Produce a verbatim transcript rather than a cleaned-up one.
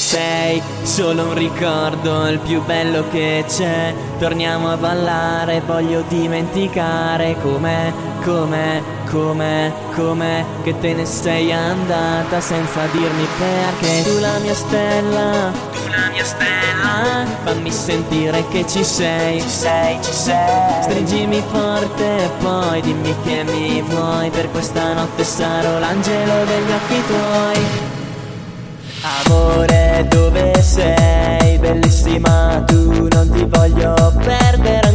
sei solo un ricordo, il più bello che c'è. Torniamo a ballare, voglio dimenticare com'è, com'è, com'è, com'è che te ne sei andata senza dirmi perché. Tu la mia stella, tu la mia stella, fammi sentire che ci sei, ci sei, ci sei. Stringimi forte e poi dimmi che mi vuoi, per questa notte sarò l'angelo degli occhi tuoi. Amore, dove sei? Bellissima, tu non ti voglio perdere